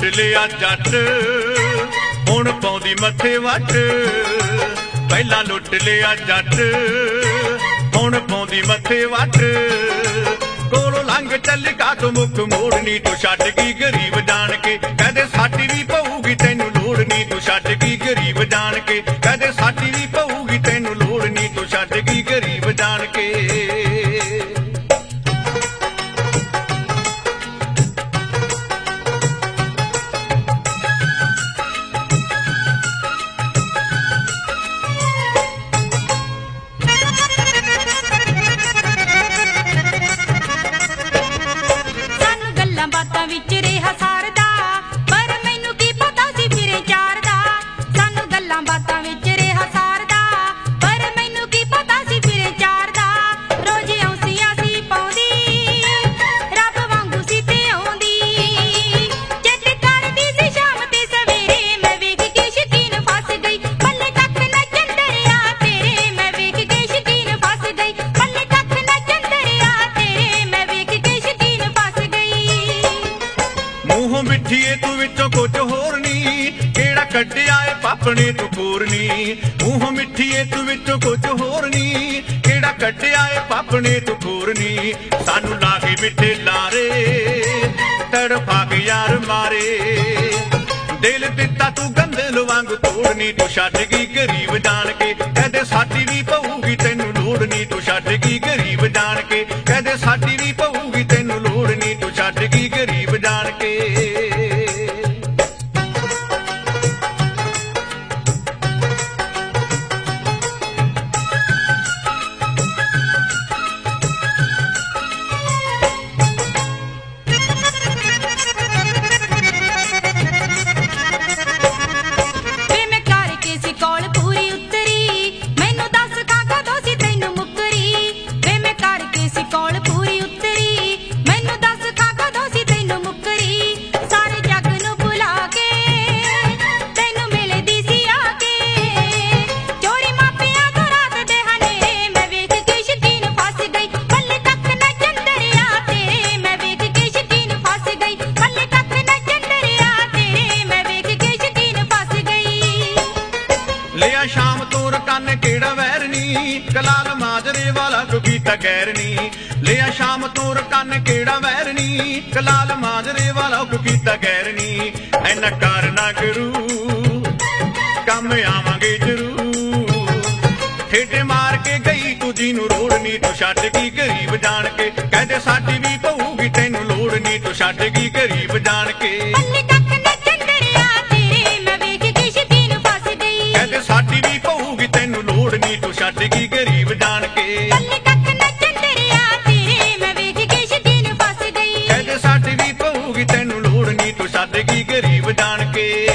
लुट लिया जट हुण पाउंदी मथे वट। पहला लुट लिया जट हुण पाउंदी मथे वट। कोलों लंघ चली काटो मुख मोड़नी तू छड्ड गई गरीब जान के। कहदे साडी भी पऊगी तैनू लोड़ नी तू छड्ड गई गरीब जान के। कहदे साडी भी पऊगी तैनू लोड़ नी तू छड्ड गई गरीब जान के। मिठीए तू विचों कुछ होर नी केड़ा कड्डिया ए पापने तू खोरनी। मूंह मिठीए तू विचों कुछ होर नी केड़ा कड्डिया ए पापने तू खोरनी। सानू लागे मिठे लारे तड़फा के यार मारे। दिल दिता तू गंदल वांग तोड़नी तू छड्ड गई गरीब जान के। कहदे साडी भी पऊगी तैनू लोड़ नी तू छड्ड गई गरीब जान के। कहदे साडी भी पऊगी तैनू लोड़ नी तू छड्ड गई गरीब जान के। लिया शाम तोर कन केड़ा वैरनी कलाल माजरे वाला को कीता गैरनी। लिया शाम तोर कन केड़ा वैरनी कलाल माजरे वाला को कीता गैरनी। ऐना कर ना करू कम आवांगे जरूर। ठेडे मार के गई तू जीनू रोड़ नी तू छड्ड गई गरीब जान के। कहदे साडी भी पऊगी तैनू लोड़ नी तू छड्ड गई गरीब जान के। साडी भी पऊगी तैनू लोड़ नी तू छड्ड गई गरीब जान के। कहदे साडी भी पऊगी तैनू लोड़ नी तू छड्ड गई गरीब जान के।